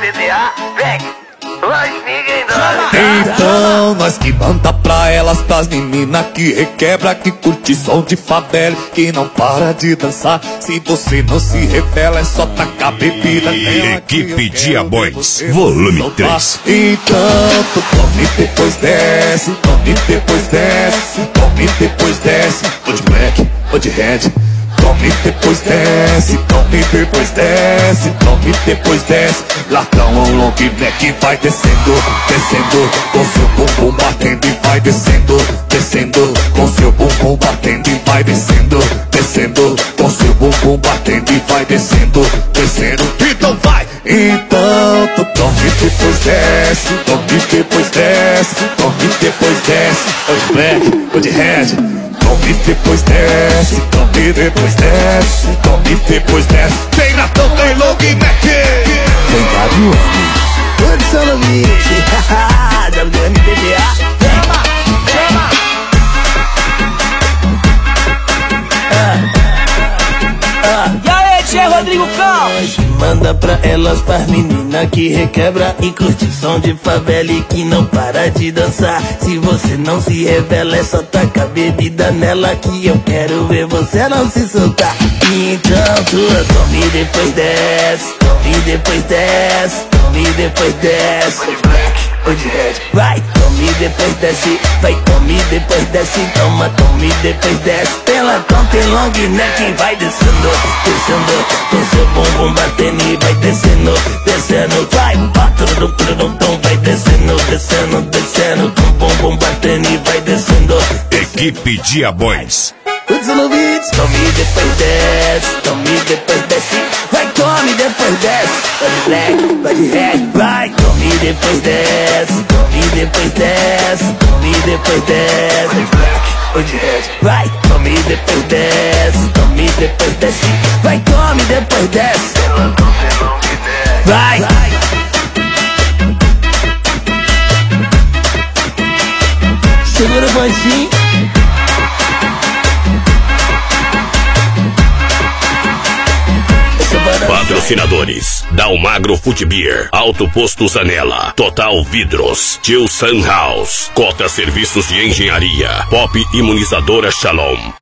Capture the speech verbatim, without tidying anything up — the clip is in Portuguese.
T D A, vem, nós ninguém dá. Então nós que manda pra elas, pras meninas que requebra, que curte som de favela, que não para de dançar. Se você não se revela, é só tacar bebida nela. Equipe Diaboys, volume três. Então tu tome depois desce, tome depois desce, tome depois desce. Ô de black, ô de red, tome depois desce, tome depois desce, tome depois desce. Latão ou long neck vai descendo, descendo, com seu bumbum batendo e vai descendo, descendo, com seu bumbum batendo e vai descendo, descendo, com seu bumbum batendo e vai descendo, descendo. Então vai! Então tu tome depois desce, tome depois desce, tome depois desce. Ô de black, ô de red, tome depois desce, tome depois desce, tome depois desce. Tem Natão, tem long neck, tem W M. Todos são no bicho, haha, W M T D A. Chama, chama. E aí, Tchê Rodrigo Cal? Manda pra elas, pras meninas que requebra e curte som de favela e que não para de dançar. Se você não se revela, é só tacar bebida nela, que eu quero ver você não se soltar. Então tu tome depois desce, tome depois desce, tome depois desce. Ô de black, ô de red, Vai, tome depois desce, vai, tome depois desce, toma, tome depois desce. Pela tom tem long neck, vai descendo, descendo, com seu bumbum batendo e vai descendo, descendo. Vai, batendo, tudum, vai descendo, descendo, descendo, com bumbum batendo e vai descendo. Equipe Diaboys. Tudo no beat. Tome depois desce, tome depois desce, vai, tome depois desce. Vai de black, vai de red, vai, tome depois desce, tome depois desce, tome depois desce. ô de black, ô de red, Vai, tome depois desce, tome depois desce, vai, tome depois desce. ela não tem long neck. Vai, segura o banchinho. Patrocinadores: Dalmagro Footbeer, Alto Posto Zanela, Total Vidros, Tio Sun House, Cota Serviços de Engenharia, Pop Imunizadora Shalom.